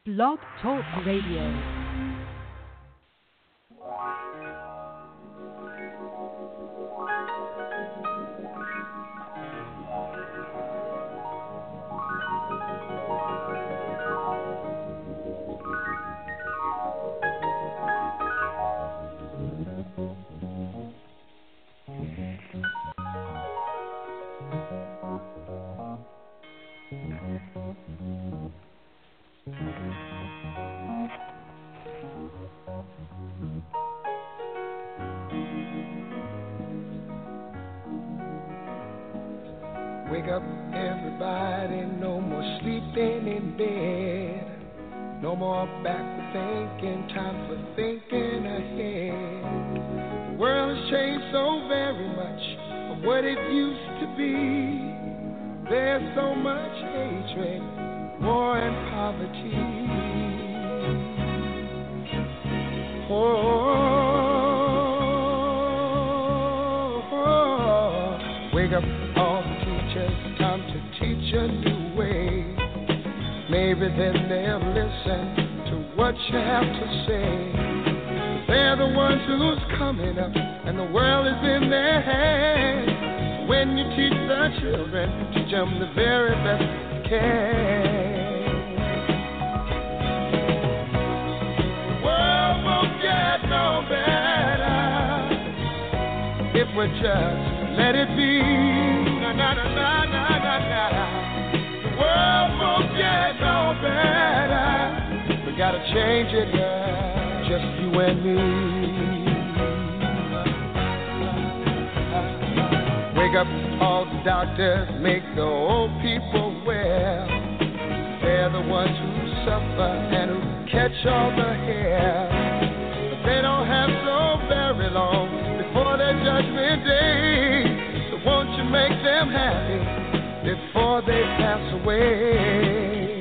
Blog Talk Radio. Wake up, everybody, no more sleeping in bed. No more backward thinking, time for thinking ahead. The world has changed so very much from what it used to be. There's so much hatred, war and poverty. Wake up, all the teachers, time to teach a new way. Maybe then they'll listen to what you have to say. They're the ones who's coming up, and the world is in their hands. When you teach the children, teach them the very best you can. The world won't get no better if we just let it be. Na na na na na na na. The world won't get no better. We gotta change it, yeah, just you and me. Wake up, all the doctors, make the old people well. They're the ones who suffer and who catch all the hair. But they don't have so very long before their judgment day. So won't you make them happy before they pass away?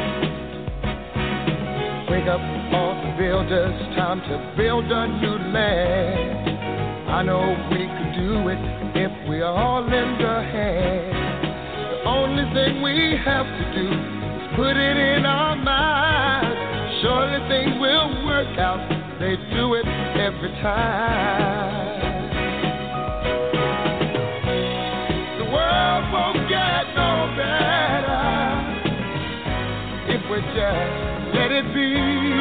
Wake up, all the builders, time to build a new land. I know we could do it if we all lend a hand. The only thing we have to do is put it in our minds. Surely things will work out. They do it every time. The world won't get no better if we just let it be.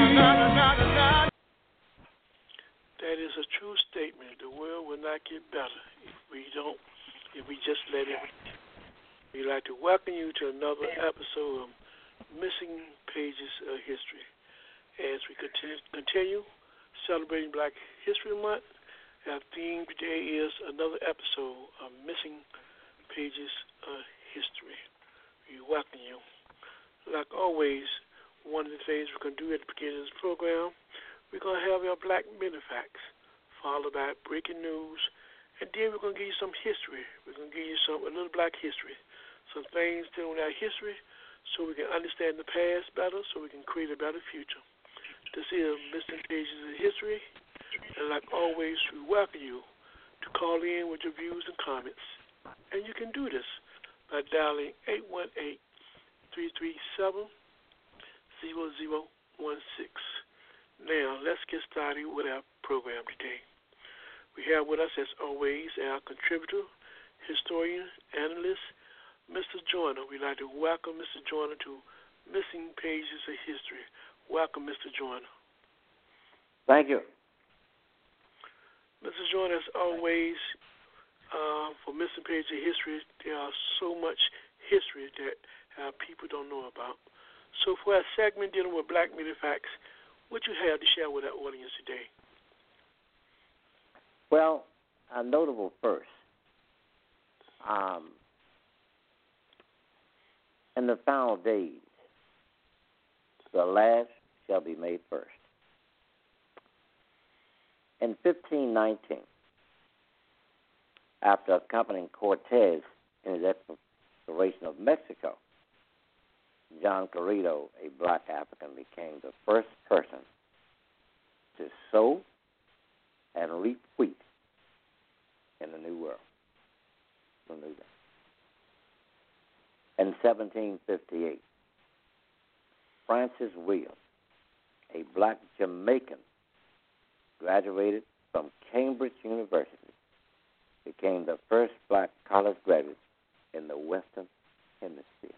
That is a true statement. The world will not get better if we just let it be. We'd like to welcome you to another episode of Missing Pages of History. As we continue celebrating Black History Month, our theme today is another episode of Missing Pages of History. We welcome you. Like always, one of the things we're going to do at the beginning of this program, we're going to have our Black Minute Facts, followed by breaking news, and then we're going to give you some history. We're going to give you a little Black history, some things dealing with our history, so we can understand the past better, so we can create a better future. This is Missing Pages of History, and like always, we welcome you to call in with your views and comments. And you can do this by dialing 818-337-0016. Now, let's get started with our program today. We have with us, as always, our contributor, historian, analyst, Mr. Joyner. We'd like to welcome Mr. Joyner to Missing Pages of History. Welcome, Mr. Joyner. Thank you. Mr. Joyner, as always, for Missing Pages of History, there are so much history that people don't know about. So for our segment dealing with Black Minute Facts, what you have to share with our audience today? Well, a notable first. In the final days, the last shall be made first. In 1519, after accompanying Cortez in his exploration of Mexico, John Corrido, a black African, became the first person to sow and reap wheat in the New World. Who knew that? In 1758, Francis Williams, a black Jamaican, graduated from Cambridge University, became the first black college graduate in the Western Hemisphere.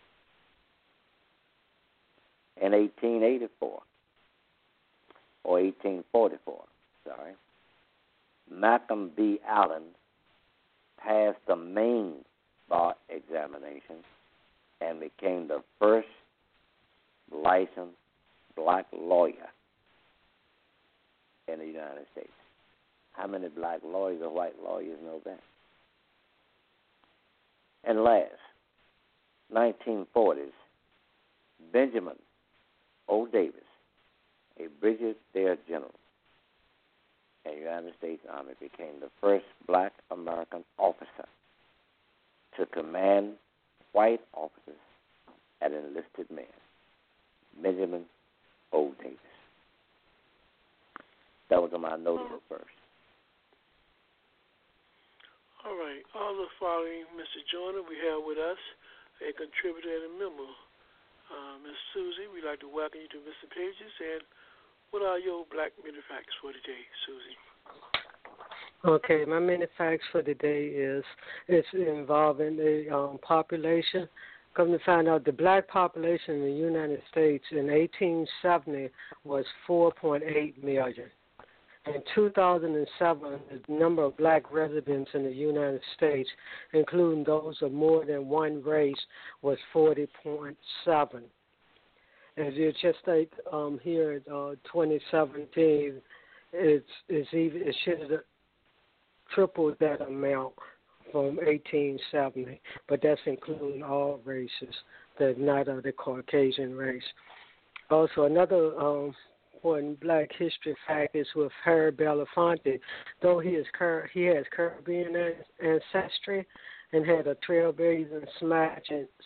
In 1844, or 1844, Malcolm B. Allen passed the main bar examination and became the first licensed black lawyer in the United States. How many black lawyers or white lawyers know that? And last, 1940s, Benjamin O. Davis, a brigadier general in the United States Army, became the first black American officer to command white officers as an enlisted man. Benjamin O. Davis. That was on my notable first. All right. Also following Mr. Joyner, we have with us a contributor and a member, Ms. Susie. We'd like to welcome you to Mr. Pages. And what are your black mini facts for today, Susie? Okay, my mini facts for today is it's involving the population. Come to find out, the black population in the United States in 1870 was 4.8 million. In 2007, the number of black residents in the United States, including those of more than one race, was 40.7. As you just state here, 2017, it should have tripled that amount from 1870, but that's including all races, that's not of the Caucasian race. Also, another important black history fact is with Harry Belafonte. Though he has Caribbean ancestry and had a trailblazing smash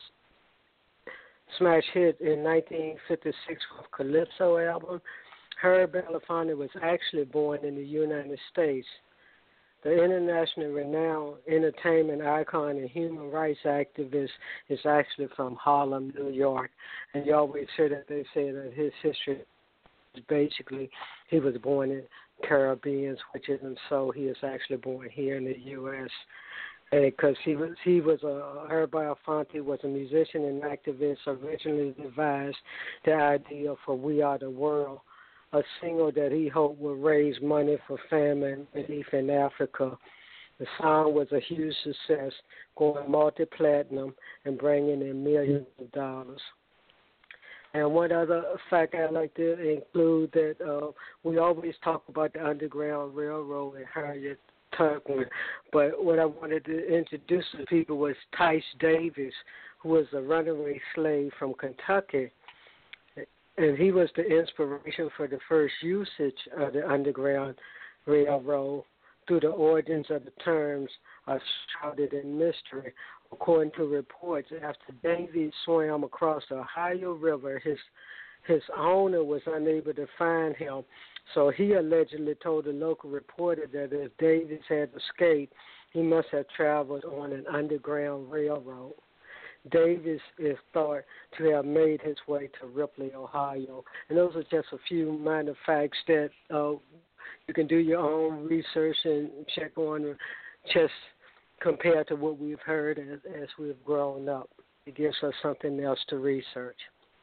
hit in 1956 with Calypso album, Harry Belafonte was actually born in the United States. The internationally renowned entertainment icon and human rights activist is actually from Harlem, New York. And you always hear that they say that his history is basically he was born in Caribbean, which isn't so. He is actually born here in the U.S. Because Harry Belafonte was a musician and activist, originally devised the idea for We Are the World, a single that he hoped would raise money for famine relief in Africa. The song was a huge success, going multi-platinum and bringing in millions of dollars. And one other fact I'd like to include that we always talk about the Underground Railroad and Harriet Tubman, but what I wanted to introduce to people was Tice Davis, who was a runaway slave from Kentucky. And he was the inspiration for the first usage of the Underground Railroad. Through the origins of the terms are shrouded in mystery. According to reports, after Davies swam across the Ohio River, his owner was unable to find him. So he allegedly told the local reporter that if Davies had escaped, he must have traveled on an underground railroad. Davis is thought to have made his way to Ripley, Ohio. And those are just a few minor facts that you can do your own research and check on, just compared to what we've heard as we've grown up. It gives us something else to research.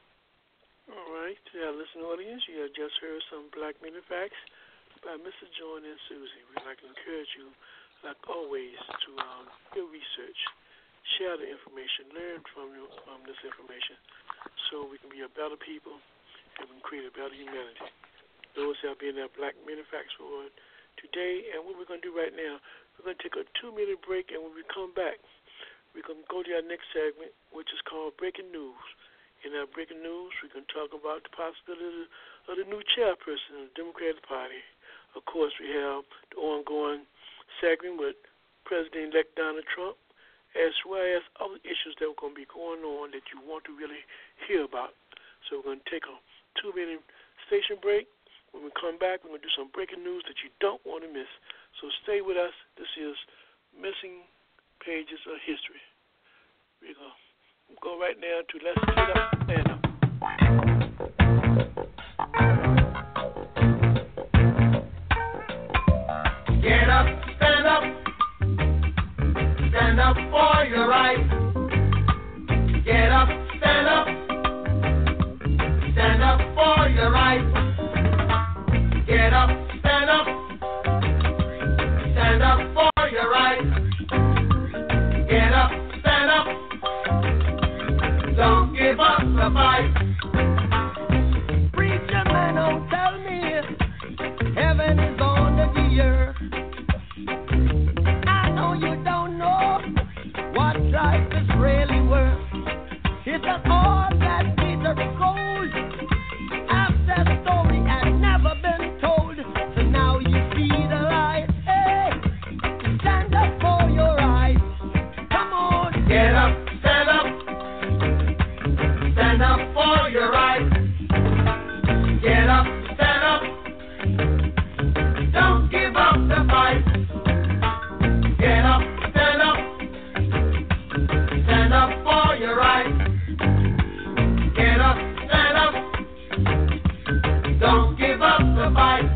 All right. Listening audience, you have just heard some black mini facts by Mr. Joyner and Susie. We'd like to encourage you, like always, to do research. Share the information, learn from this information, so we can be a better people and we can create a better humanity. Those have been our black mini facts for today. And what we're going to do right now, we're going to take a 2-minute break, and when we come back, we're going to go to our next segment, which is called Breaking News. In our Breaking News, we can talk about the possibility of the new chairperson of the Democratic Party. Of course, we have the ongoing segment with President-elect Donald Trump, as well as other issues that are going to be going on that you want to really hear about. So we're going to take a 2-minute station break. When we come back, we're going to do some breaking news that you don't want to miss. So stay with us. This is Missing Pages of History. We're going to go right now to Let's Get Up, Stand Up. right. Get up, stand up. Stand up for your right. Get up, stand up. Don't give up the fight. Preacher man, don't tell me heaven is under the earth. I know you don't know what life is really worth. It's not all that glitters is gold. Half that story had never been told. So now you see the light. Hey, stand up for your right. Come on, get up, stand up. Stand up for your right. Get up, stand up. Don't give up the fight. Get up, stand up. Stand up for your right. Get up, stand up. Don't give up the fight.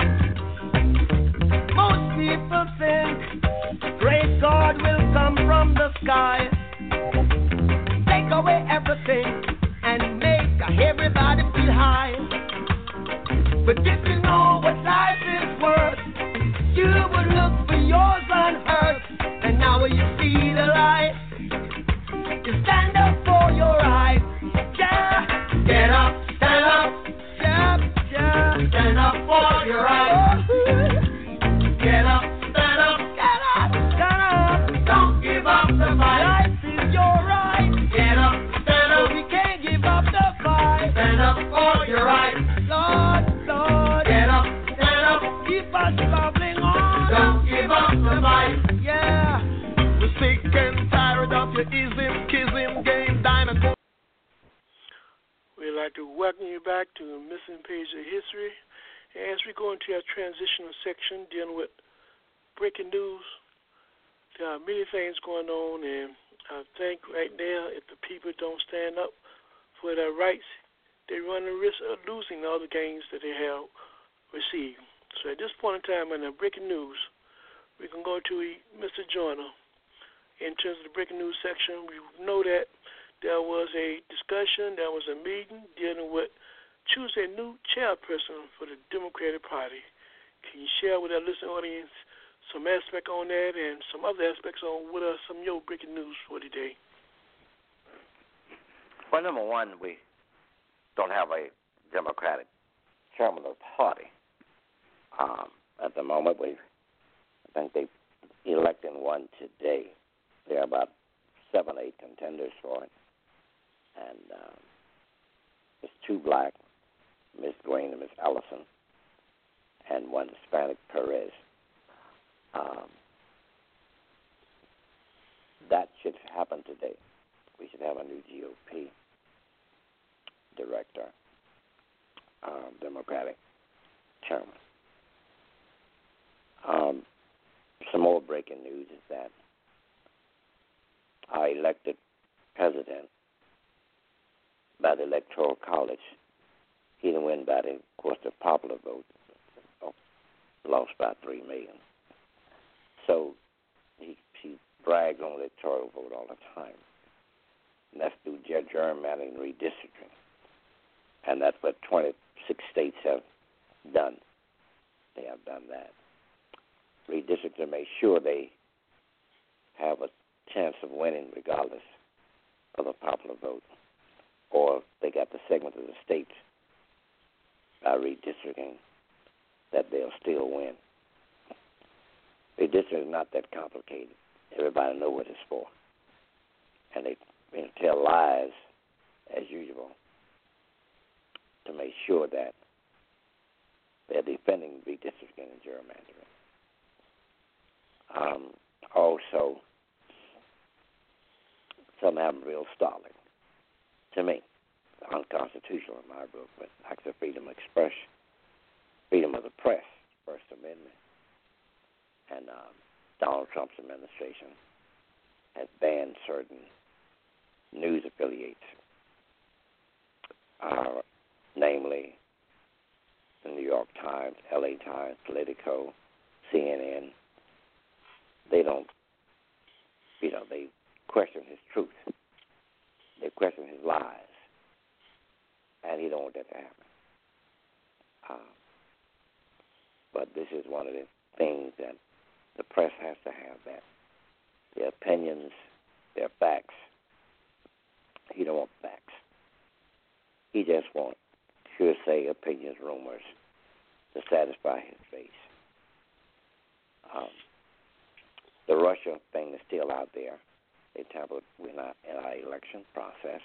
Most people think great God will come from the sky, take away everything and make everybody feel high. But if you know what life is worth, you would look for yours unhurt. And now you see the light, you stand up for your right. Yeah, get up, stand up. Yeah, yeah, stand up for your right. Get up, stand up. Get up, stand up. Don't give up the fight. Life is your right. Get up, stand up. So we can't give up the fight. Stand up for your right. Lord, Lord. Get up, stand up. Keep us bubbling on. Don't give up the fight. Yeah. We're sick and tired of your ism, kism, game, diamond. We'd like to welcome you back to the Missing Page of History. As we go into our transitional section dealing with breaking news, there are many things going on, and I think right now if the people don't stand up for their rights, they run the risk of losing all the gains that they have received. So at this point in time in the breaking news, we can go to Mr. Joyner. In terms of the breaking news section, we know that there was a discussion, there was a meeting dealing with choosing a new chairperson for the Democratic Party. Can you share with our listening audience some aspect on that and some other aspects on what are some of your breaking news for today? Well, number one, we don't have a Democratic chairman of the party. At the moment, I think they elected one today. There are about 7 or 8 contenders for it. And it's 2 black, Miss Green and Miss Allison, and 1 Hispanic, Perez. That should happen today. We should have a new GOP director, Democratic chairman. Some more breaking news is that our elected president by the Electoral College, he didn't win by the, of course, the popular vote, lost by 3 million. So he brags on the electoral vote all the time. And that's through gerrymandering and redistricting. And that's what 26 states have done. They have done that. Redistricting to make sure they have a chance of winning regardless of the popular vote. Or they got the segment of the states by redistricting that they'll still win. Redistricting is not that complicated. Everybody knows what it's for. And they tell lies, as usual, to make sure that they're defending redistricting and gerrymandering. Also, some have them real stalling. To me, unconstitutional in my book, but like the freedom of expression, freedom of the press, First Amendment, and Donald Trump's administration has banned certain news affiliates, namely the New York Times, LA Times, Politico, CNN. They don't, they question his truth. They question his lies. And he don't want that to happen. But this is one of the things that the press has to have, that their opinions, their facts. He don't want facts. He just wants hearsay, opinions, rumors to satisfy his base. The Russia thing is still out there. They tampered in our election process.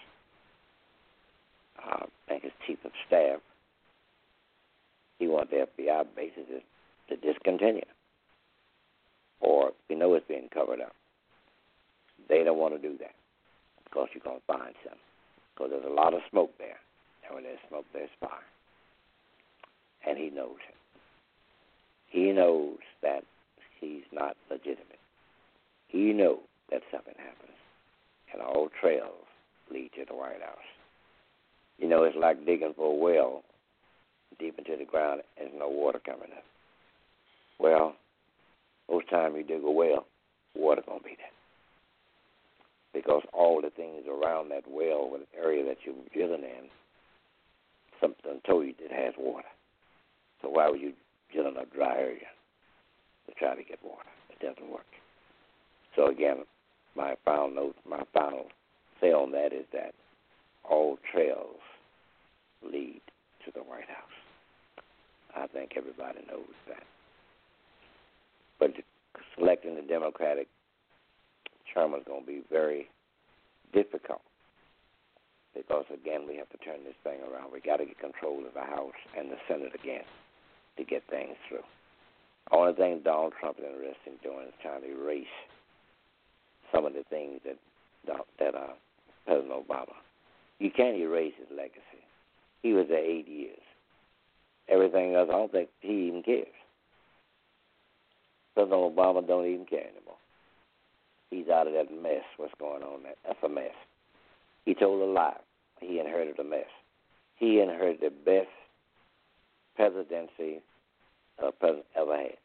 I think his chief of staff, he wants the FBI bases to discontinue. Or we know it's being covered up. They don't want to do that because you're going to find some. Because there's a lot of smoke there. And when there's smoke, there's fire. And he knows it. He knows that he's not legitimate. He knows that something happens. And all trails lead to the White House. You know, it's like digging for a well deep into the ground and there's no water coming up. Well, most time you dig a well, water going to be there. Because all the things around that well, or the area that you're drilling in, something told you it has water. So why would you drill in a dry area to try to get water? It doesn't work. So again, my final say on that is that all trails lead to the White House. I think everybody knows that. But selecting the Democratic chairman is going to be very difficult because, again, we have to turn this thing around. We got to get control of the House and the Senate again to get things through. The only thing Donald Trump is interested in doing is trying to erase some of the things that President Obama. You can't erase his legacy. He was there 8 years. Everything else, I don't think he even cares. President Obama don't even care anymore. He's out of that mess, what's going on there. That's a mess. He told a lie. He inherited a mess. He inherited the best presidency a president ever had.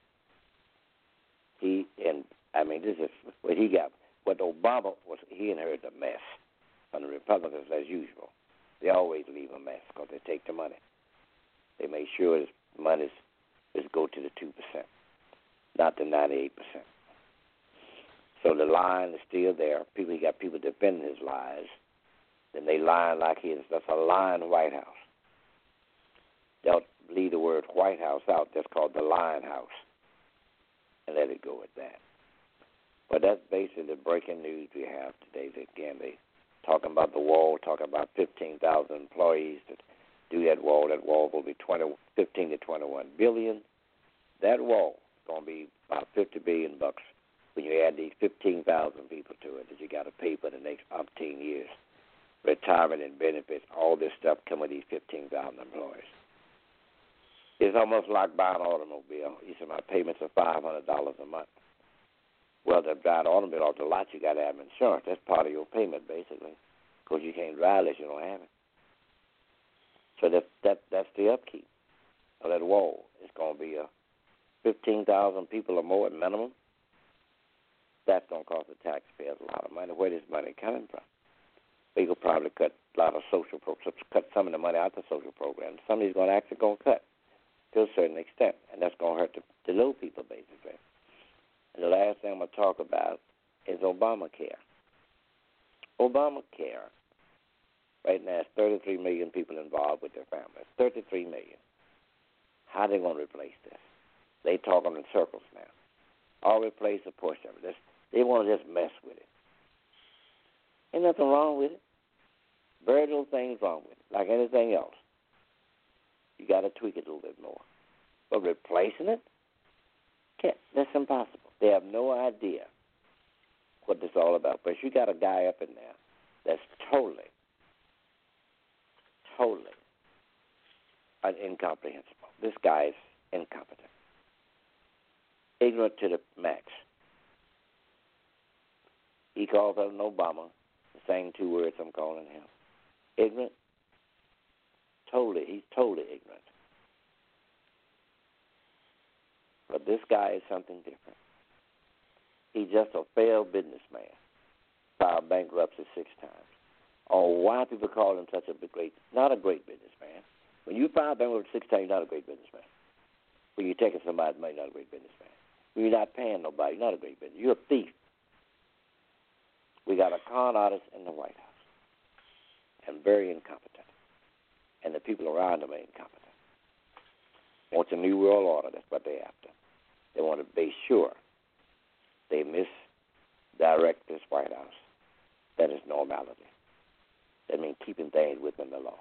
This is what he got. What Obama was, he inherited a mess from the Republicans as usual. They always leave a mess because they take the money. They make sure this money is go to the 2%, not the 98%. So the line is still there. He got people defending his lies. Then they lying like he is. That's a lying White House. They'll leave the word White House out. That's called the lying house. And let it go at that. But that's basically the breaking news we have today. Again, they talking about the wall, talking about 15,000 employees that do that wall. That wall will be 15 to 21 billion. That wall is going to be about $50 billion when you add these 15,000 people to it that you got to pay for the next 15 years. Retirement and benefits, all this stuff come with these 15,000 employees. It's almost like buying an automobile. You say my payments are $500 a month. Well, to drive an automobile off the lot, you got to have insurance. That's part of your payment, basically, because you can't drive unless you don't have it. So that's the upkeep of that wall. It's going to be 15,000 people or more at minimum. That's going to cost the taxpayers a lot of money. Where is money coming from? They could probably cut a lot of cut some of the money out of the social programs. Some of these going to actually cut to a certain extent, and that's going to hurt the low people, basically. And the last thing I'm going to talk about is Obamacare. Obamacare, right now, has 33 million people involved with their families. 33 million. How are they going to replace this? They talking in circles now. I'll replace a portion of it. They want to just mess with it. Ain't nothing wrong with it. Very little things wrong with it. Like anything else. You got to tweak it a little bit more. But replacing it? That's impossible. They have no idea what this is all about. But you got a guy up in there that's totally incomprehensible. This guy is incompetent. Ignorant to the max. He calls out Obama the same two words I'm calling him. Ignorant. He's totally ignorant. But this guy is something different. He's just a failed businessman. Filed bankruptcy 6 times. Oh, why people call him such a not a great businessman, When you file bankruptcy 6 times, you're not a great businessman. When you're taking somebody's money, you're not a great businessman. When you're not paying nobody, you're not a great businessman. You're a thief. We got a con artist in the White House, and very incompetent. And the people around him are incompetent. Wants a new world order. That's what they're after. They want to be sure they misdirect this White House. That is normality. That means keeping things within the law.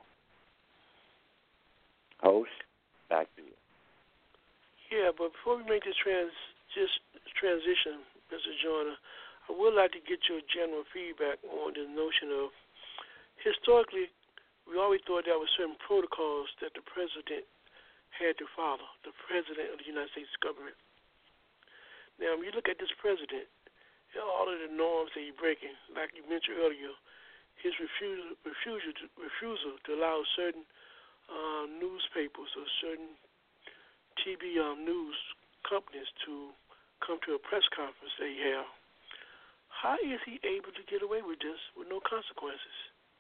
Host, back to you. Yeah, but before we make this transition, Mr. Joyner, I would like to get your general feedback on the notion of, historically, we always thought there were certain protocols that the president had to follow, the president of the United States government. Now, when you look at this president, all of the norms that he's breaking, like you mentioned earlier, his refusal to allow certain newspapers or certain TV news companies to come to a press conference they have. How is he able to get away with this with no consequences?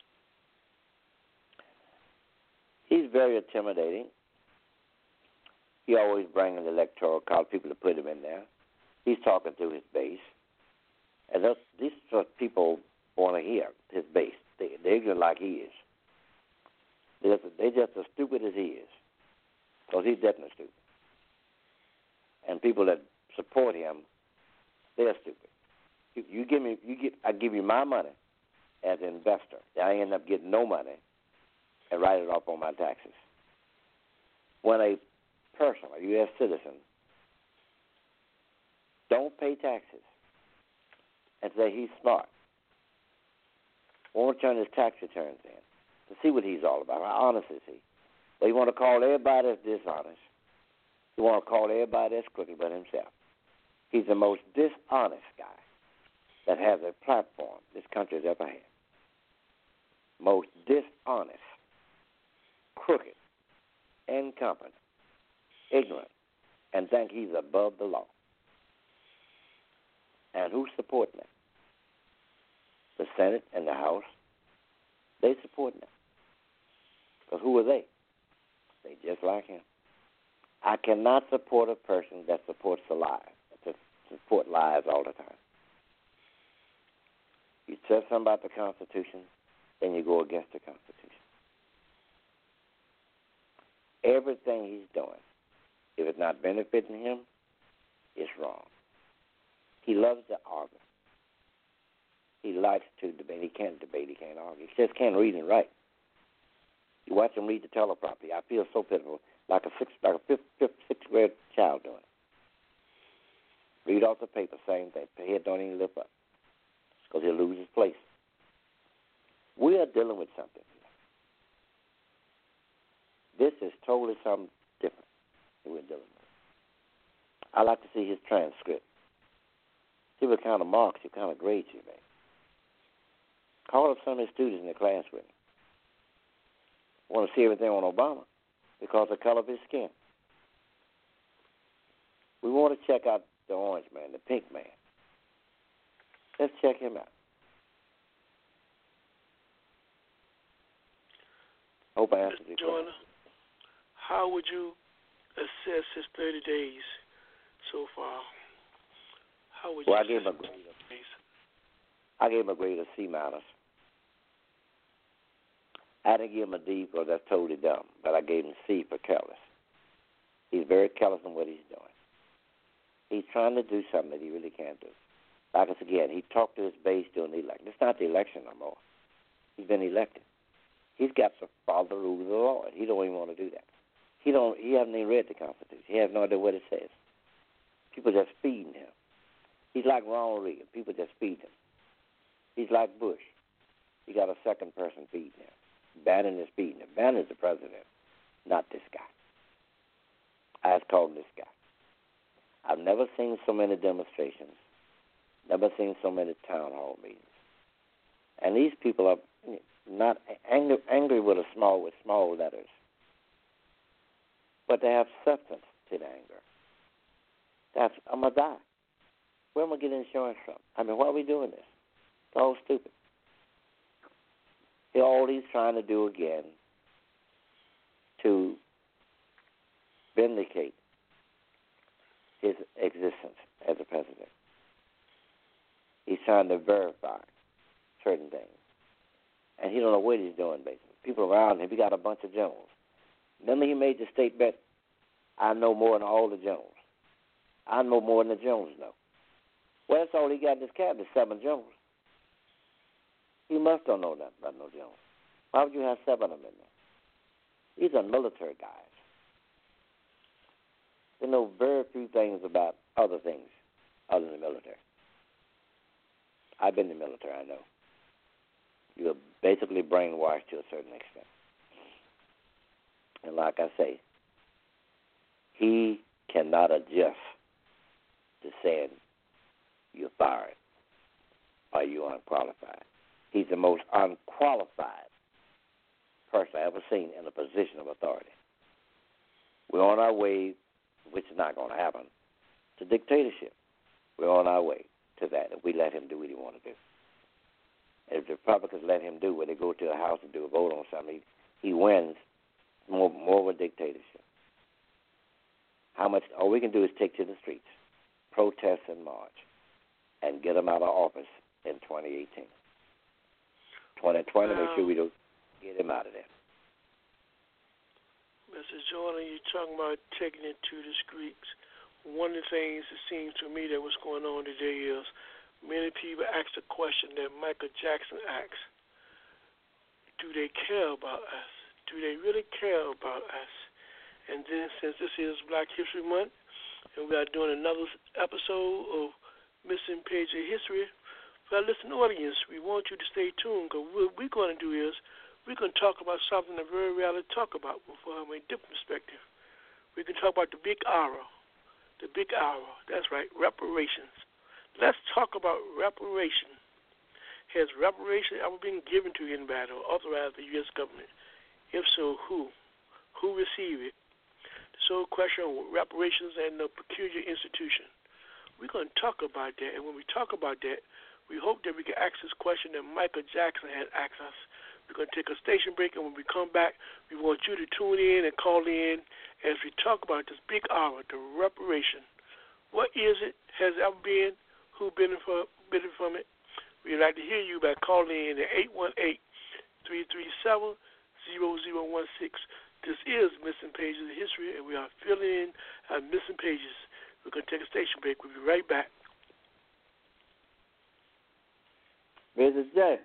He's very intimidating. He always brings an electoral college people to put him in there. He's talking to his base. And these are what people want to hear, his base. They're ignorant like he is. They're just as stupid as he is, because he's definitely stupid. And people that support him, they're stupid. I give you my money as an investor. I end up getting no money and write it off on my taxes. When a person, a U.S. citizen, don't pay taxes and say he's smart, won't turn his tax returns in to see what he's all about. How honest is he? Well, he want to call everybody that's dishonest. He want to call everybody that's crooked but himself. He's the most dishonest guy that has a platform this country has ever had. Most dishonest, crooked, incompetent, ignorant, and think he's above the law. And who's supporting that? The Senate and the House. They supporting that. Because who are they? They just like him. I cannot support a person that supports the lies, that support lies all the time. You tell something about the Constitution, then you go against the Constitution. Everything he's doing, if it's not benefiting him, it's wrong. He loves to argue. He likes to debate. He can't debate. He can't argue. He just can't read and write. You watch him read the teleprompter. I feel so pitiful, like a sixth grade child doing it. Read off the paper, same thing. The head don't even lift up, because he'll lose his place. We are dealing with something here. This is totally something different that we're dealing with. I like to see his transcript. See what kind of marks, what kind of grades he made. Call up some of his students in the class with him. Want to see everything on Obama because of the color of his skin. We want to check out the orange man, the pink man. Let's check him out. Hope I answered your question. How would you assess his 30 days so far? How would you I gave him a grade of C minus. I didn't give him a D because that's totally dumb, but I gave him C for careless. He's very careless in what he's doing. He's trying to do something that he really can't do. Like I said again, he talked to his base during the election. It's not the election no more. He's been elected. He's got to follow the rules of the law, and he don't even want to do that. He hasn't even read the Constitution. He has no idea what it says. People just feeding him. He's like Ronald Reagan. People just feed him. He's like Bush. He got a second person feeding him. Bannon is feeding him. Bannon is the president, not this guy. I was calling this guy. I've never seen so many demonstrations, never seen so many town hall meetings. And these people are not angry with small letters, but they have substance to the anger. I'm going to die. Where am I getting insurance from? I mean, why are we doing this? It's all stupid. All he's trying to do again to vindicate his existence as a president. He's trying to verify certain things. And he don't know what he's doing, basically. People around him, he got a bunch of generals. Remember he made the statement, I know more than all the generals. I know more than the generals know. Well, that's all he got in his cabinet, 7 generals. He must don't know nothing about no generals. Why would you have 7 of them in there? These are military guys. They know very few things about other things other than the military. I've been in the military, I know. You're basically brainwashed to a certain extent. And like I say, he cannot adjust to saying you're fired or you're unqualified. He's the most unqualified person I've ever seen in a position of authority. We're on our way, which is not going to happen, to dictatorship. We're on our way to that if we let him do what he wants to do. If the Republicans let him do what they go to the House to do a vote on something, he wins more of a dictatorship. How much? All we can do is take to the streets, protest and march, and get him out of office in 2018. 2020, make sure we don't get him out of there. Mr. Jordan, you're talking about taking it to the streets. One of the things it seems to me that what's going on today is many people ask the question that Michael Jackson asked, do they care about us? Do they really care about us? And then since this is Black History Month, and we are doing another episode of Missing Page of History, for our listening audience, we want you to stay tuned, because what we're going to do is we're going to talk about something that very rarely talk about from a different perspective. We can talk about the big R. The big R. That's right, reparations. Let's talk about reparation. Has reparation ever been given to anybody or authorized by the U.S. government? If so, who? Who received it? The sole question of reparations and the peculiar institution. We're going to talk about that, and when we talk about that, we hope that we can ask this question that Michael Jackson had asked us. We're going to take a station break, and when we come back, we want you to tune in and call in as we talk about this big hour, the reparation. What is it? Has it ever been? Who benefited from it? We'd like to hear you by calling in at 818-337-0016. This is Missing Pages of History, and we are filling in our missing pages. We're going to take a station break. We'll be right back. Mrs. J.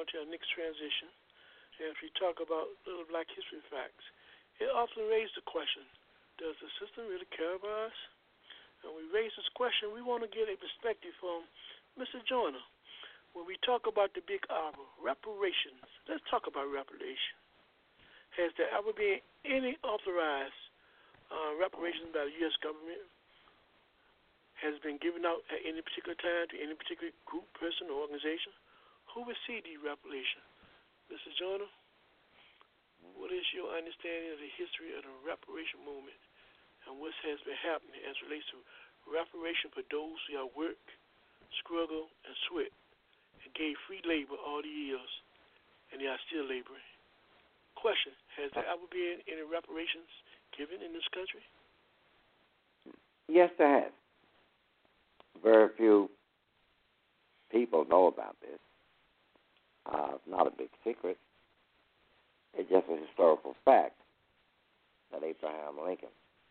on to our next transition. And if we talk about little Black history facts, it often raises the question, does the system really care about us? And we raise this question, we want to get a perspective from Mr. Joyner. When we talk about the Big R, reparations, let's talk about reparations. Has there ever been any authorized reparations by the U.S. government? Has been given out at any particular time to any particular group, person, or organization? Who received the reparations? Mr. Joyner, what is your understanding of the history of the reparation movement and what has been happening as it relates to reparation for those who have worked, struggled, and sweat and gave free labor all the years and they are still laboring? Question, has there ever been any reparations given in this country? Yes, there has. Very few people know about this. It's not a big secret. It's just a historical fact that Abraham Lincoln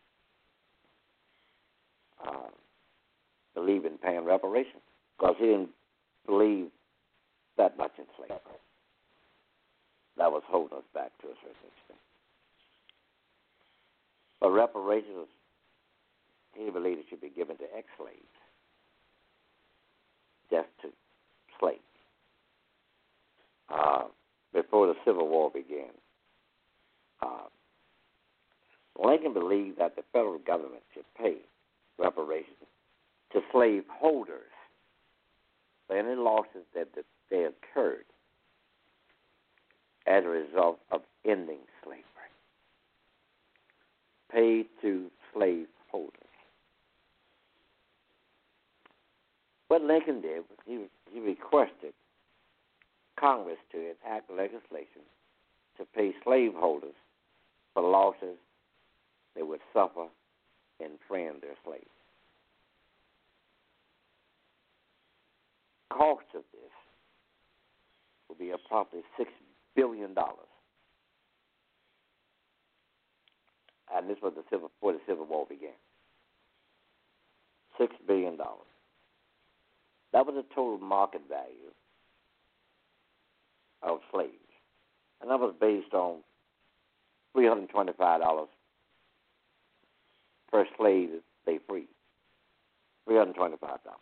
believed in paying reparations because he didn't believe that much in slavery. That was holding us back to a certain extent. But reparations, he believed it should be given to ex-slaves, just to slaves. Before the Civil War began, Lincoln believed that the federal government should pay reparations to slave holders for any losses that they occurred as a result of ending slavery. Paid to slave holders. What Lincoln did was he requested Congress to enact legislation to pay slaveholders for losses they would suffer in freeing their slaves. Cost of this will be approximately $6 billion. And this was before the Civil War began. $6 billion. That was the total market value of slaves. And that was based on $325 per slave that they freed. $325.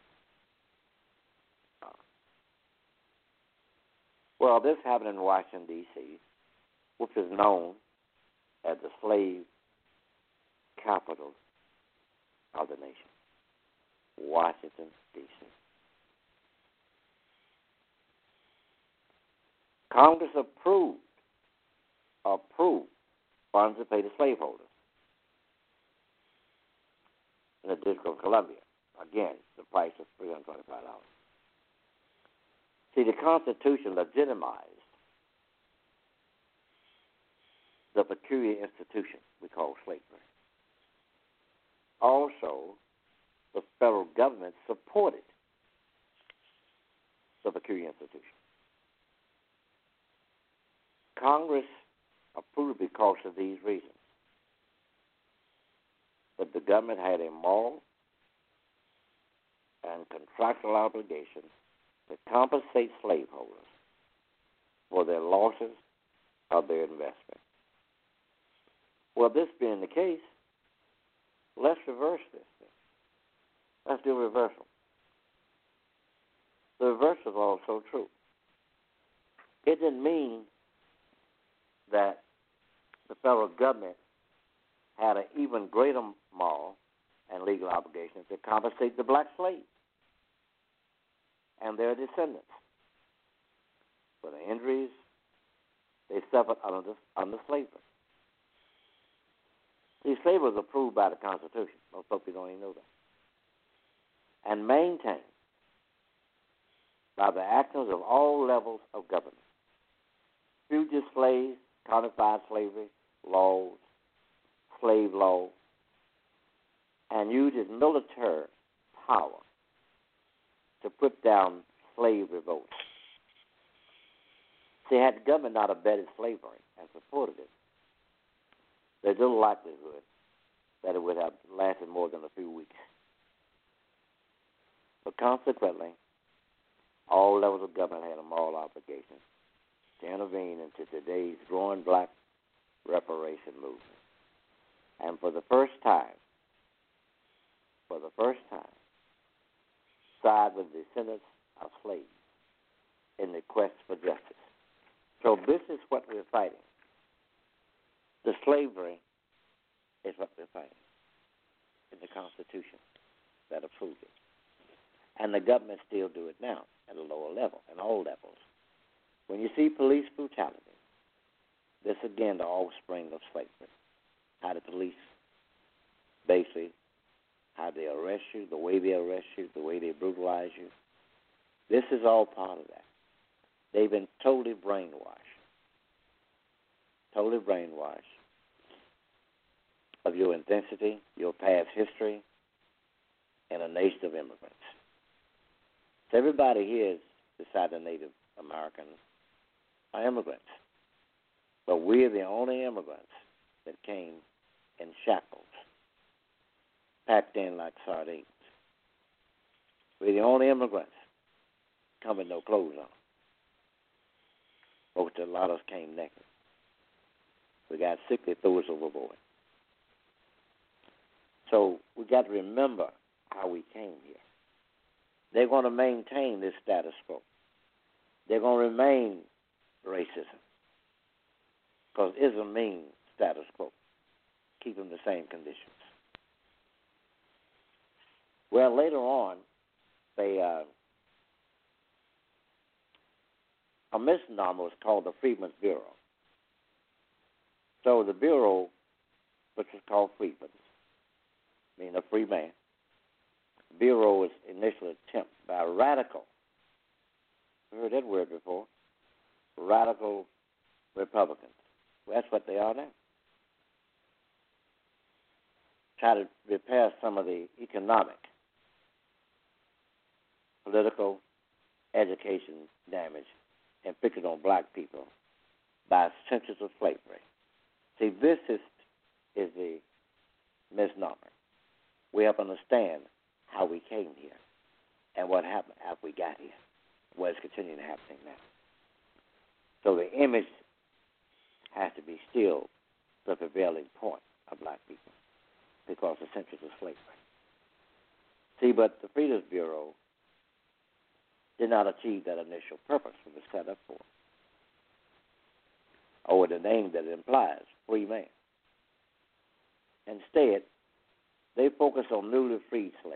Well, this happened in Washington, D.C., which is known as the slave capital of the nation. Washington, D.C. Congress approved funds to pay the slaveholders in the District of Columbia. Again, the price of $325. See, the Constitution legitimized the peculiar institution we call slavery. Also, the federal government supported the peculiar institution. Congress approved because of these reasons. That the government had a moral and contractual obligation to compensate slaveholders for their losses of their investment. Well, this being the case, let's reverse this thing. Let's do a reversal. The reverse is also true. It didn't mean that the federal government had an even greater moral and legal obligation to compensate the black slaves and their descendants for the injuries they suffered under slavery. See, slavery was approved by the Constitution. Most people don't even know that. And maintained by the actors of all levels of government. Fugitive slaves, codified slavery, laws, slave law, and used his military power to put down slave revolts. See, had the government not abetted slavery and supported it, there's little likelihood that it would have lasted more than a few weeks. But consequently, all levels of government had a moral obligation to intervene into today's growing black reparation movement. And for the first time, side with the descendants of slaves in the quest for justice. So this is what we're fighting. The slavery is what we're fighting in the Constitution that approved it. And the government still do it now at a lower level, at all levels. When you see police brutality, this again the offspring of slavery. How the police basically, how they arrest you, the way they arrest you, the way they brutalize you. This is all part of that. They've been totally brainwashed of your intensity, your past history, and a nation of immigrants. So everybody here is beside the Native Americans are immigrants. But we're the only immigrants that came in shackles, packed in like sardines. We're the only immigrants come with no clothes on. Most a lot of us came naked. We got sick, they threw us overboard. So we got to remember how we came here. They're going to maintain this status quo. They're going to remain racism. Because ism means status quo. Keep them the same conditions. Well, later on, a misnomer was called the Freedmen's Bureau. So the Bureau, which was called Freedmen's, meaning a free man, Bureau was initially attempt by a radical, you heard that word before, radical Republicans. Well, that's what they are now. Try to repair some of the economic, political, education damage inflicted on black people by centuries of slavery. See, this is the misnomer. We have to understand how we came here and what happened after we got here, what is continuing to happen now. So the image has to be still the prevailing point of black people because of centuries of slavery. See, but the Freedmen's Bureau did not achieve that initial purpose it was set up for, or the name that it implies, free man. Instead, they focused on newly freed slaves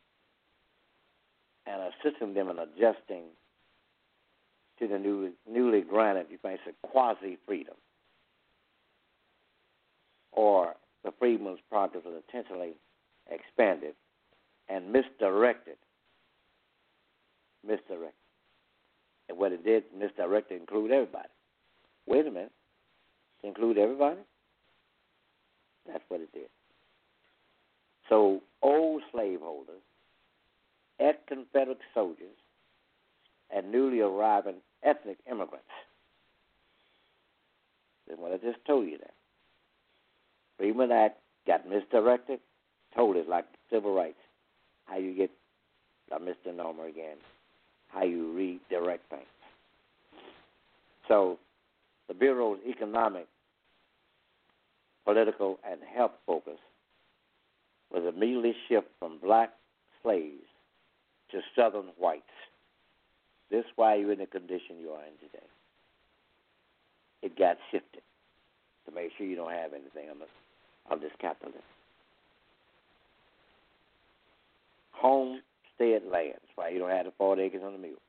and assisting them in adjusting to the newly granted, you might say, quasi-freedom, or the Freedmen's Project was intentionally expanded and misdirected. And what it did, misdirected, include everybody. Wait a minute. To include everybody? That's what it did. So old slaveholders, ex-Confederate soldiers, and newly arriving ethnic immigrants. That's what I just told you that. Freedmen Act got misdirected, told us like civil rights, how you get a misnomer again, how you redirect things. So the Bureau's economic, political, and health focus was immediately shift from black slaves to Southern whites. This is why you're in the condition you are in today. It got shifted to make sure you don't have anything of this capitalism. Homestead lands, why you don't have the 40 acres on the mule.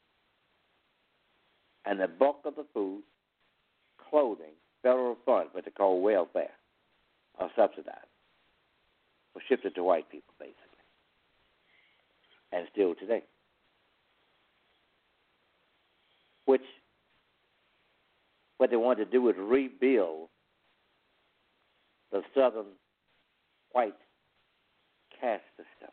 And the bulk of the food, clothing, federal funds, what they call welfare, are subsidized, were shifted to white people, basically. And still today. Which, what they wanted to do is rebuild the Southern white caste system,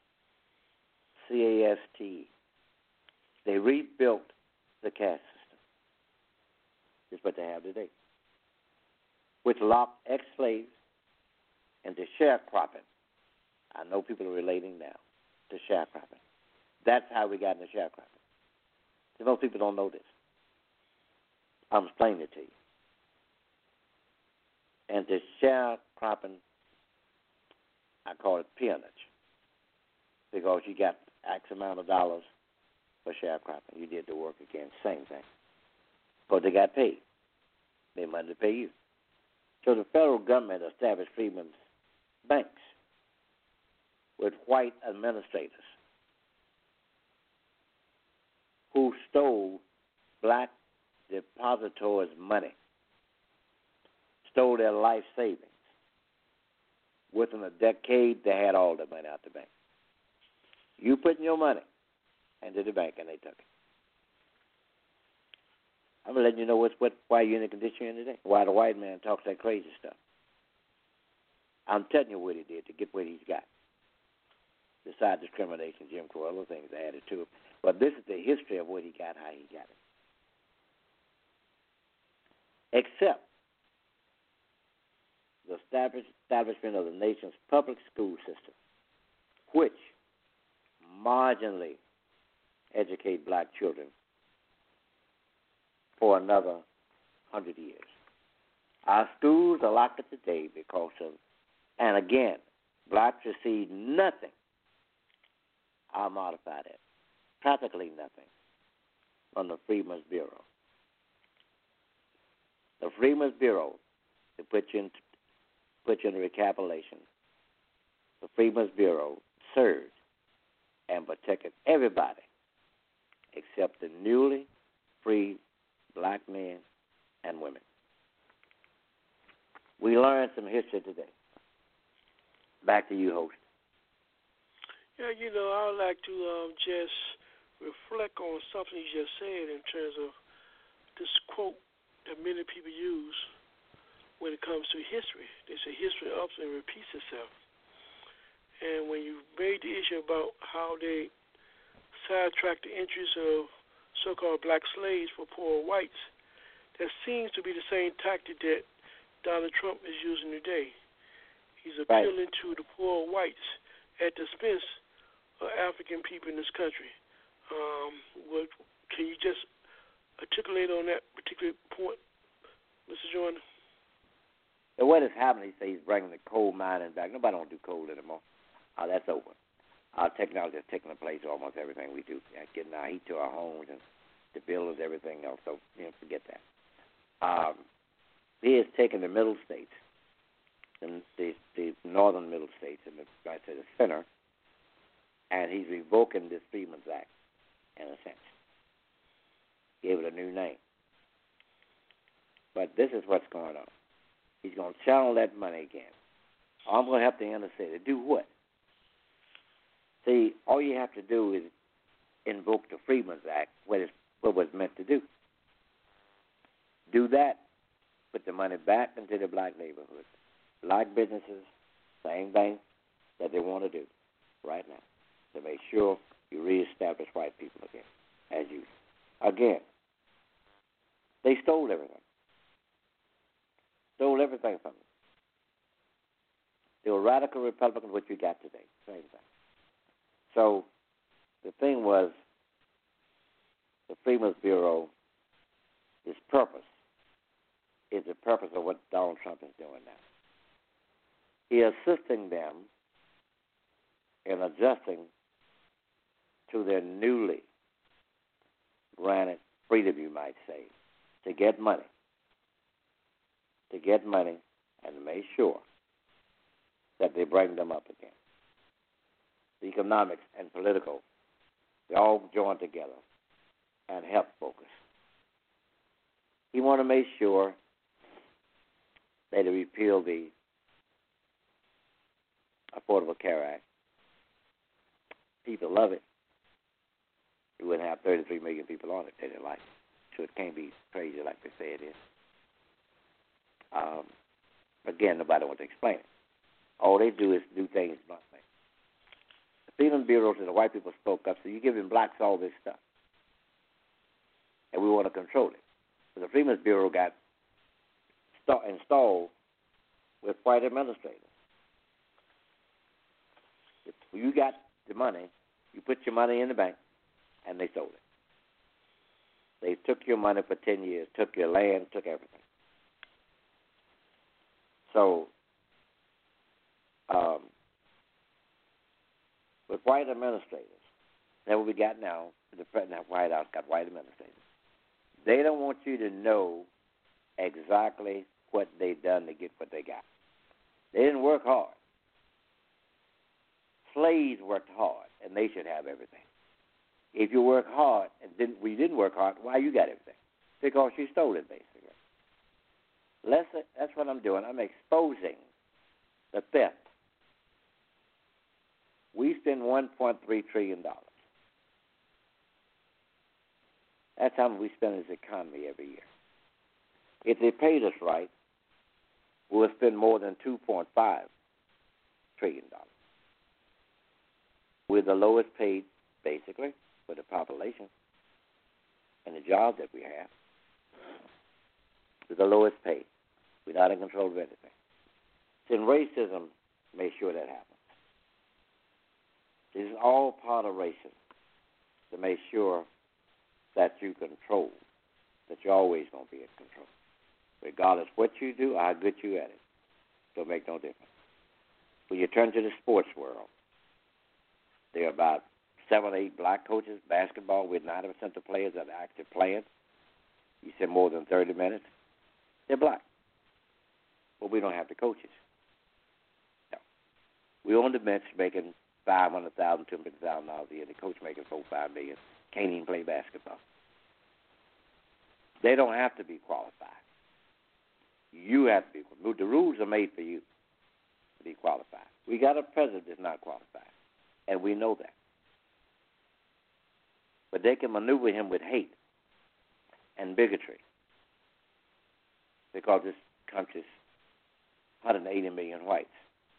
CAST. They rebuilt the caste system. This is what they have today, which locked ex-slaves into sharecropping. I know people are relating now to sharecropping. That's how we got into sharecropping. Most people don't know this. I'm explaining it to you. And the sharecropping, I call it peonage, because you got X amount of dollars for sharecropping. You did the work again, same thing. But they got paid. They had money to pay you. So the federal government established Freedmen's banks with white administrators who stole black depositors' money, stole their life savings. Within a decade, they had all the money out the bank. You put in your money into the bank, and they took it. I'm going to let you know why you're in the condition you're in today, why the white man talks that crazy stuff. I'm telling you what he did to get what he's got. Besides discrimination, Jim Crow, other things added to it. But this is the history of what he got, how he got it. Except the establishment of the nation's public school system, which marginally educate black children for another 100 years. Our schools are locked up today because of, and again, blacks receive nothing. I'll modify that. Practically nothing from the Freedmen's Bureau. The Freedmen's Bureau, to put you in recapitulation, the Freedmen's Bureau served and protected everybody except the newly freed black men and women. We learned some history today. Back to you, host. Yeah, I would like to just reflect on something you just said in terms of this quote that many people use when it comes to history. They say history ups and repeats itself. And when you made the issue about how they sidetracked the interests of so-called black slaves for poor whites, that seems to be the same tactic that Donald Trump is using today. He's appealing to the poor whites at the expense of African people in this country. Can you just articulate on that particular point, Mr. Jordan? And what is happening, he says he's bringing the coal mining back. Nobody don't do coal anymore. That's over. Our technology has taken the place of almost everything we do. Getting our heat to our homes and the buildings, everything else. So, forget that. He has taken the middle states, the northern middle states, and right to the center, and he's revoking this Freedmen's Act, in a sense. Gave it a new name. But this is what's going on. He's going to channel that money again. I'm going to have to say to do what? See, all you have to do is invoke the Freedmen's Act, what was meant to do. Do that. Put the money back into the black neighborhoods. Black businesses, same thing that they want to do right now to make sure you reestablish white people again, as you. Again, they stole everything. Stole everything from them. They were radical Republicans, what you got today. Same thing. So the thing was, the Freedmen's Bureau, its purpose is the purpose of what Donald Trump is doing now. He is assisting them in adjusting to their newly granted freedom, you might say, to get money. And to make sure that they bring them up again. The economics and political, they all join together and help focus. He want to make sure that they repeal the Affordable Care Act. People love it. We wouldn't have 33 million people on it. They didn't like it. So it can't be crazy like they say it is. Again, nobody wants to explain it. All they do is do things bluntly. The Freedmen's Bureau and the white people spoke up, so you're giving blacks all this stuff. And we want to control it. So the Freedmen's Bureau got installed with white administrators. If you got the money, you put your money in the bank, and they sold it. They took your money for 10 years, took your land, took everything. So, with white administrators, that's what we got now. The President of the White House got white administrators. They don't want you to know exactly what they've done to get what they got. They didn't work hard. Slaves worked hard, and they should have everything. If you work hard and we didn't work hard, why you got everything? Because you stole it, basically. That's what I'm doing. I'm exposing the theft. We spend $1.3 trillion. That's how much we spend in this economy every year. If they paid us right, we'll spend more than $2.5 trillion. We're the lowest paid, basically, for the population and the jobs that we have. We're the lowest paid. We're not in control of anything. Then racism makes sure that happens. This is all part of racism, to make sure that you control, that you're always going to be in control. Regardless what you do or how good you at it, it'll make no difference. When you turn to the sports world, there are about 7 or 8 black coaches. Basketball, with 90% of the players that are actually playing, you said more than 30 minutes, they're black. But we don't have the coaches. No. We're on the bench making $500,000, $200,000 a year. The coach making $4-5 million. Can't even play basketball. They don't have to be qualified. You have to be. The rules are made for you to be qualified. We got a president that's not qualified, and we know that. But they can maneuver him with hate and bigotry because this country's 180 million whites.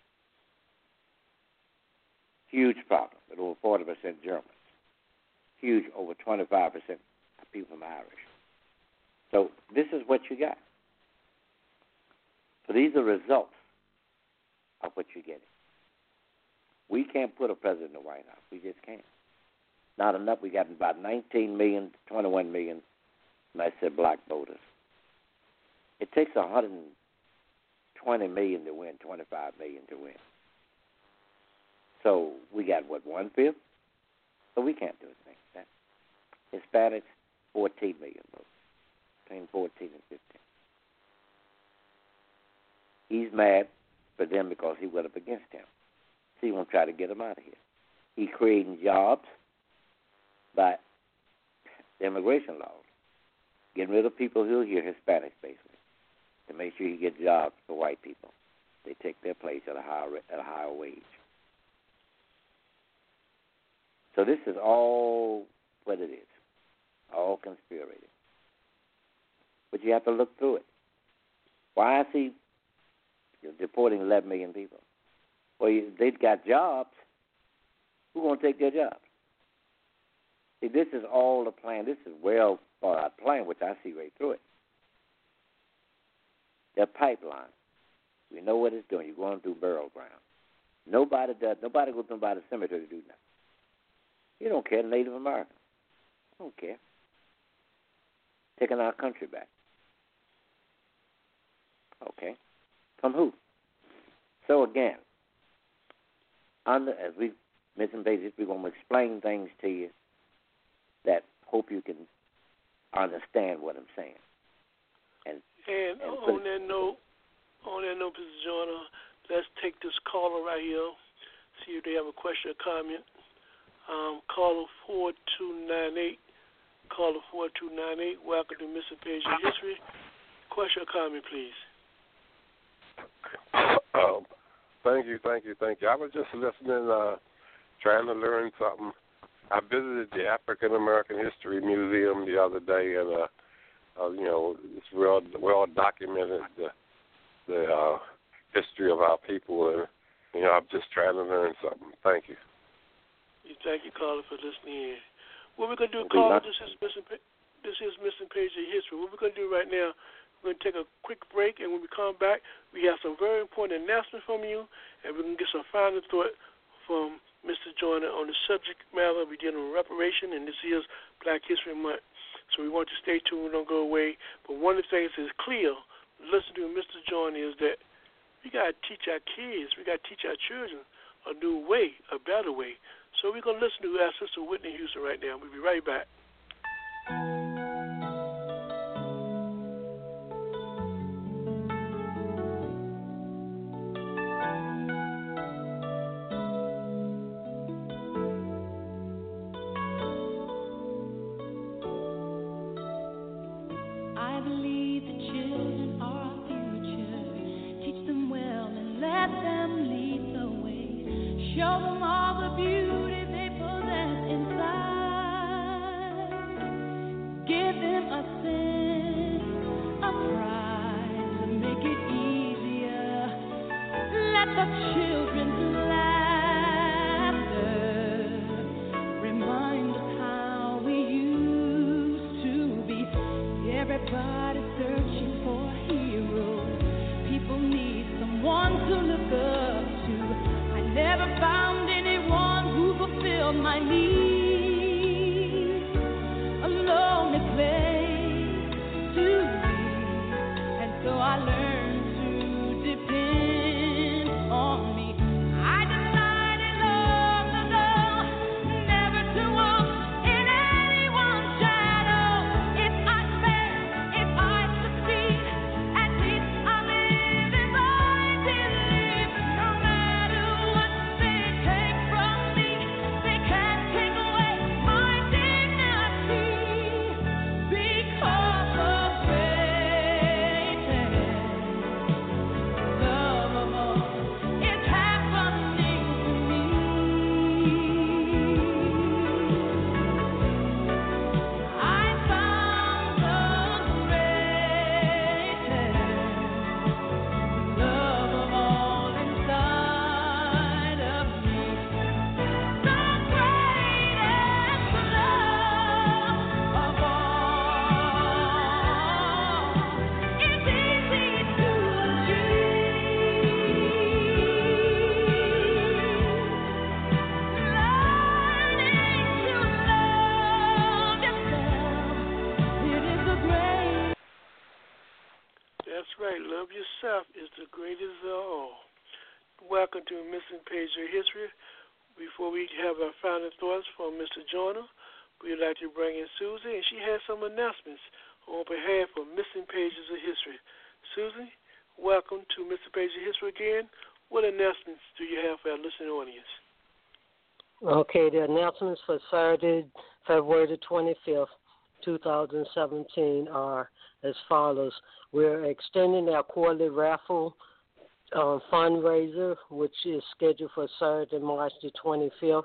Huge problem with over 40% Germans. Huge, over 25% of people from Irish. So this is what you got. So these are results of what you're getting. We can't put a president in the White House. We just can't. Not enough. We got about 19 million, 21 million, and I said black voters. It takes 120 million to win, 25 million to win. So we got, 1/5? So we can't do anything like that. Hispanics, 14 million votes, between 14 and 15. He's mad for them because he went up against him. So he won't try to get him out of here. He's creating jobs by the immigration laws, getting rid of people who are here, Hispanics basically, to make sure you get jobs for white people. They take their place at a higher wage. So this is all what it is, all conspiracy. But you have to look through it. Why is he deporting 11 million people? Well, they've got jobs. Who's going to take their jobs? See, this is all a plan. This is well thought out plan, which I see right through it. Their pipeline. We know what it's doing. You're going through burial ground. Nobody goes by the cemetery to do nothing. You don't care, Native Americans. Don't care. Taking our country back. Okay. From who? So again, as we mentioned, basically, we're going to explain things to you that hope you can understand what I'm saying. And on that note, Mr. Joyner, let's take this caller right here. See if they have a question or comment. Caller 4298. Caller 4298. Welcome to Missing Page of History. Question or comment, please. Thank you. I was just listening, trying to learn something. I visited the African American History Museum the other day, and it's well documented the history of our people, and I'm just trying to learn something. Thank you. Thank you, caller, for listening in. What we're gonna do, caller, this is Missing Page of History. What we're gonna do right now, we're going to take a quick break, and when we come back, we have some very important announcements from you, and we're going to get some final thought from Mr. Joyner on the subject matter. We're dealing with reparation, and this is Black History Month. So we want you to stay tuned, don't go away. But one of the things that's clear, listen to Mr. Joyner, is that we got to teach our kids, we got to teach our children a new way, a better way. So we're going to listen to our sister Whitney Houston right now. We'll be right back. Love yourself is the greatest of all. Welcome to Missing Page of History. Before we have our final thoughts from Mr. Joyner, we'd like to bring in Susie, and she has some announcements on behalf of Missing Pages of History. Susie, welcome to Missing Pages of History again. What announcements do you have for our listening audience? Okay, the announcements for Saturday, February the 25th, 2017 are as follows. We're extending our quarterly raffle fundraiser, which is scheduled for Saturday, March the 25th,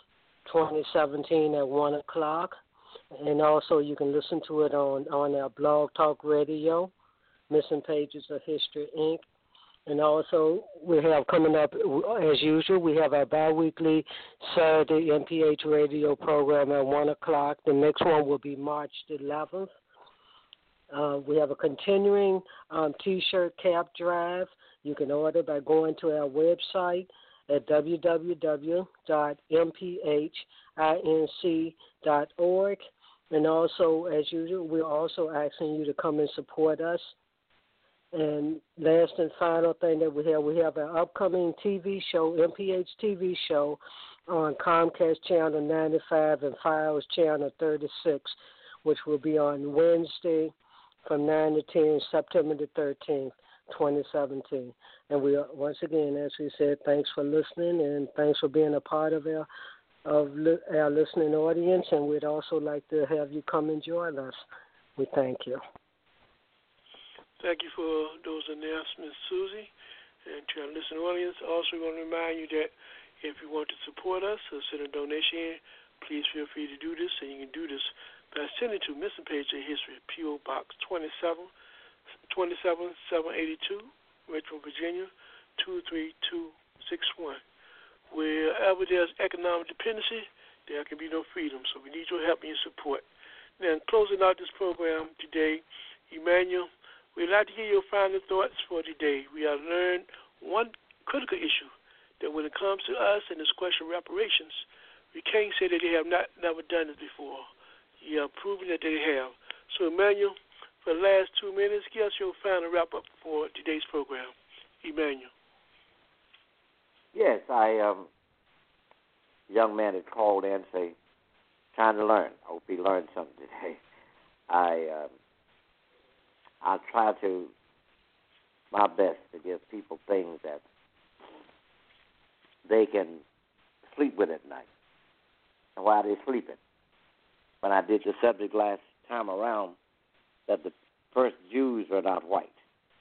2017 at 1 o'clock. And also you can listen to it on our Blog Talk Radio, Missing Pages of History, Inc. And also we have coming up, as usual, we have our bi-weekly Saturday MPH radio program at 1 o'clock. The next one will be March the 11th. We have a continuing T-shirt cap drive. You can order by going to our website at www.mphinc.org. And also, as usual, we're also asking you to come and support us. And last and final thing that we have an upcoming TV show, MPH TV show, on Comcast Channel 95 and FiOS Channel 36, which will be on Wednesday from 9 to 10, September the 13th, 2017. And we once again, as we said, thanks for listening and thanks for being a part of our listening audience. And we'd also like to have you come and join us. We thank you. Thank you for those announcements, Susie. And to our listening audience, also we want to remind you that if you want to support us or send a donation in, please feel free to do this. And you can do this by sending to Missing Page of History, P.O. Box 27782, Richmond, Virginia, 23261. Wherever there's economic dependency, there can be no freedom. So we need your help and your support. Now, in closing out this program today, Emmanuel, we'd like to hear your final thoughts for today. We have learned one critical issue, that when it comes to us and this question of reparations, we can't say that they have never done this before. Yeah, proving that they have. So, Emmanuel, for the last 2 minutes, give us your final wrap-up for today's program. Emmanuel. Yes, young man had called in and say, trying to learn. I hope he learned something today. I'll try to my best to give people things that they can sleep with at night. And while they're sleeping, when I did the subject last time around, that the first Jews were not white,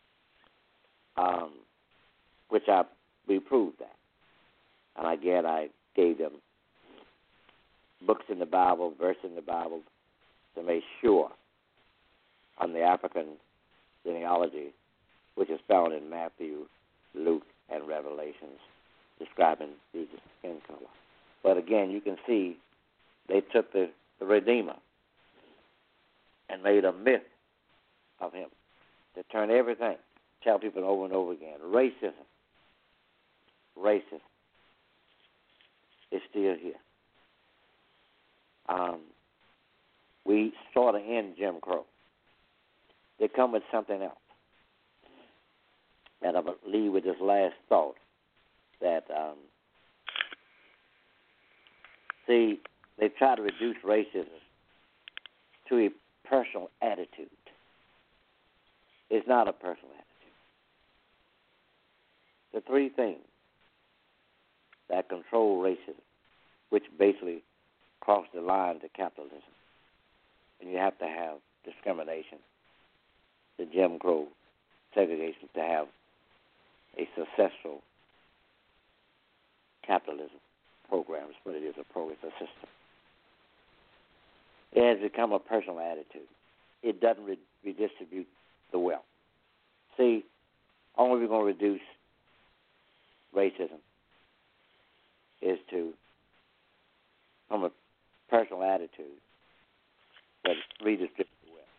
which we proved that. And again, I gave them books in the Bible, verse in the Bible, to make sure on the African genealogy, which is found in Matthew, Luke, and Revelations, describing Jesus' skin color. But again, you can see they took the Redeemer and made a myth of him to turn everything, tell people over and over again, racism is still here. We sort of end Jim Crow. They come with something else. And I believe with this last thought that, see, they try to reduce racism to a personal attitude. It's not a personal attitude. The three things that control racism, which basically cross the line to capitalism, and you have to have discrimination, the Jim Crow segregation, to have a successful capitalism program. Is what it is, a program, it's a system. It has become a personal attitude. It doesn't redistribute the wealth. See, only we're going to reduce racism is to, from a personal attitude, that redistribute the wealth.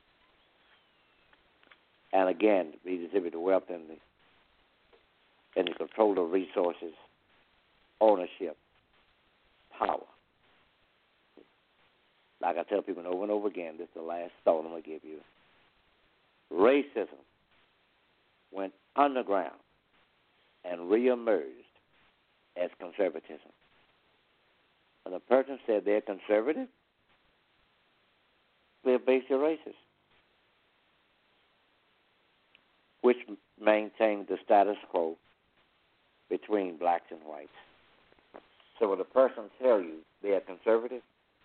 And again, redistribute the wealth in the control of resources, ownership, power. Like I tell people over and over again, this is the last thought I'm going to give you. Racism went underground and reemerged as conservatism. When a person said they're conservative, they're basically racist, which maintained the status quo between blacks and whites. So when a person tells you they are conservative,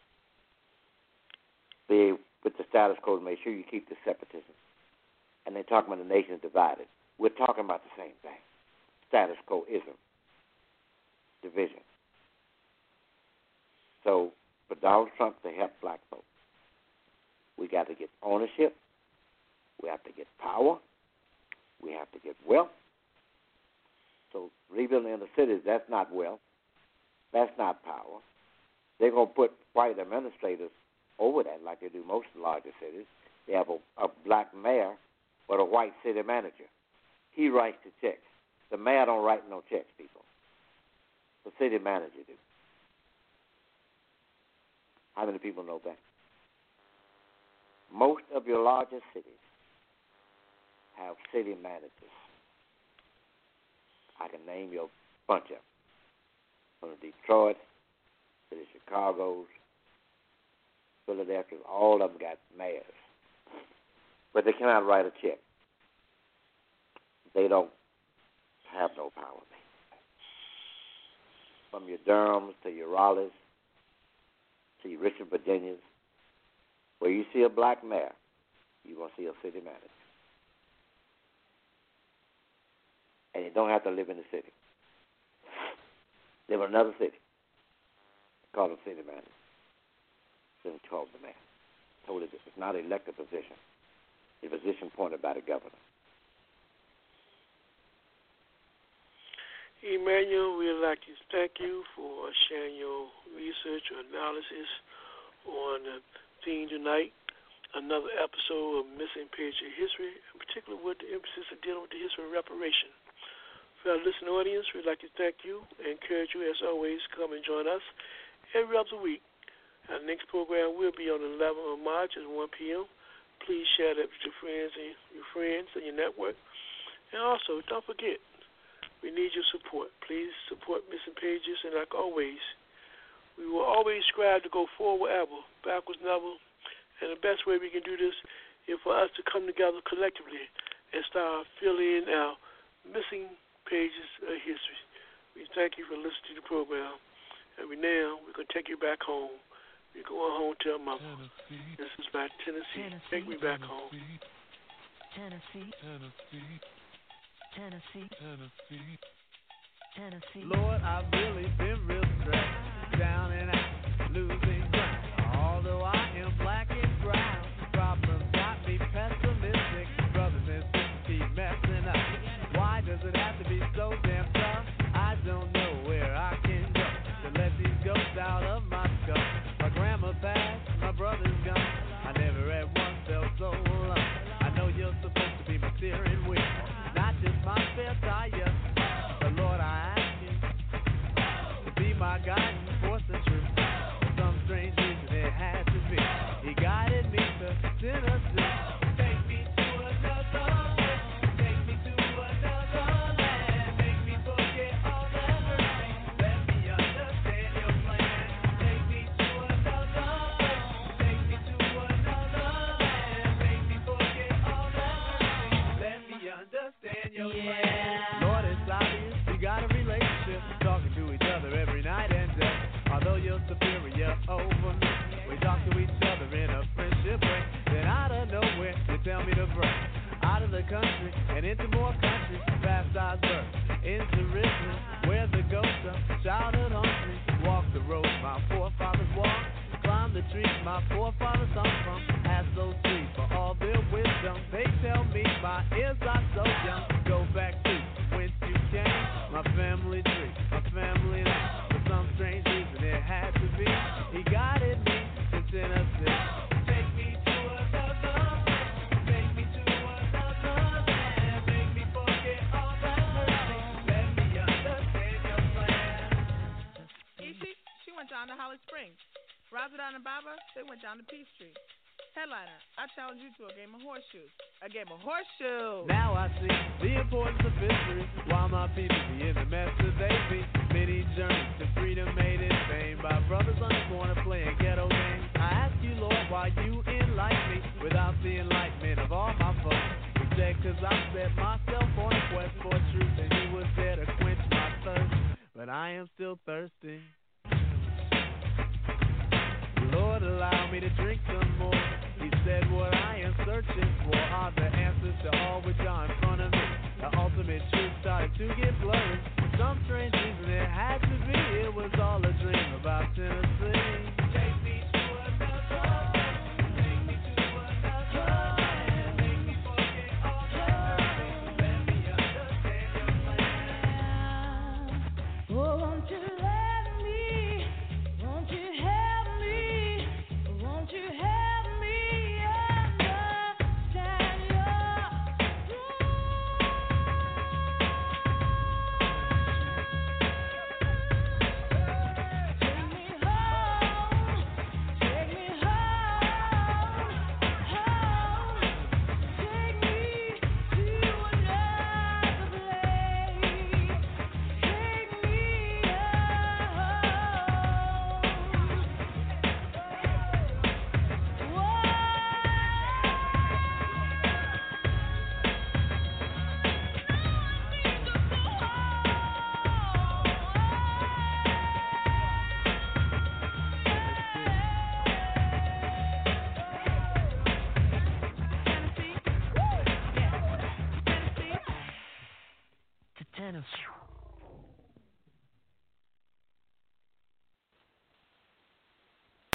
they, with the status quo, to make sure you keep the separatism. And they talk about the nation is divided. We're talking about the same thing. Status quo-ism. Division. So for Donald Trump to help black folks, we got to get ownership. We have to get power. We have to get wealth. So rebuilding in the cities, that's not wealth. That's not power. They're going to put white administrators over that, like they do most of the larger cities. They have a black mayor, but a white city manager. He writes the checks. The mayor don't write no checks, people. The city manager do. How many people know that? Most of your larger cities have city managers. I can name you a bunch of them. From Detroit to the Chicago's, Philadelphia, all of them got mayors. But they cannot write a check. They don't have no power. From your Durhams to your Raleighs to your Richmond, Virginias, where you see a black mayor, you're going to see a city manager. And you don't have to live in the city. Live in another city. Call them city manager. Then called the mayor. Totally different. It's not an elected position. It's a position appointed by the governor. Emmanuel, we'd like to thank you for sharing your research or analysis on the theme tonight. Another episode of Missing Page of History, in particular with the emphasis of dealing with the history of reparation. For our listening audience, we'd like to thank you and encourage you, as always, come and join us every other week Our next program will be on the 11th of March at 1 p.m. Please share that with your friends and your network. And also, don't forget, we need your support. Please support Missing Pages, and like always, we will always strive to go forward ever, backwards never. And the best way we can do this is for us to come together collectively and start filling in our missing pages of history. We thank you for listening to the program. And we're going to take you back home. We're going home to our mother. Tennessee. This is by Tennessee. Take me back home. Tennessee. Tennessee. Tennessee. Tennessee. Tennessee. Lord, I've really been real stressed, down and out, losing ground. Although I am black and brown, problems got me pessimistic. Brothers and sisters keep messing up. Why does it have to be so damn tough? I don't know where I can go to let these ghosts out of my skull. My grandma passed, my brother's gone. I never at once felt so alone. I know you're supposed to be my steering wheel, not just my spare tire. But Lord, I ask you to be my guiding force and truth. For some strange reason it had to be. He guided me to Tennessee. Take me to another land. Take me to another land. Make me forget all that hurt me. Let me understand your plan. Take me to another land. Take me to another land. Make me forget all that hurt me. Let me understand your plan. Lord, it's obvious we got a relationship, talking to each other every night and day. Although you're superior over me, we talk to each other in a friendship way. Then out of nowhere, you tell me to break out of the country and into more countries, past Osburg, into Richmond, where the ghosts of childhood haunts me. Walk the roads my forefathers walked, climb the trees my forefathers hung from. Ask those trees for all their wisdom. They tell me my ears are so young. Go back to whence you came, my family tree, my family name. For some strange reason it had to be. He guided me to Tennessee. Take me to another land. Take me to another land. Make me forget all that hurt me. Let me understand your plan. Ishi, she went down to Holly Springs. Razadon and Baba, they went down to Peachtree. Headliner, I challenge you to a game of horseshoes. A game of horseshoes. Now I see the importance of history. While my people be in the mess that they be. Many journeys to freedom made in vain by brothers on the corner playing ghetto games. I ask you, Lord, why you enlighten me without the enlightenment of all my folks. You said 'cause I set myself on a quest for truth and he was there to quench my thirst. But I am still thirsty. Lord, allow me to drink some more. He said what I am searching for are the answers to all which are in front of me. The ultimate truth started to get blurry. For some strange reason it had to be. It was all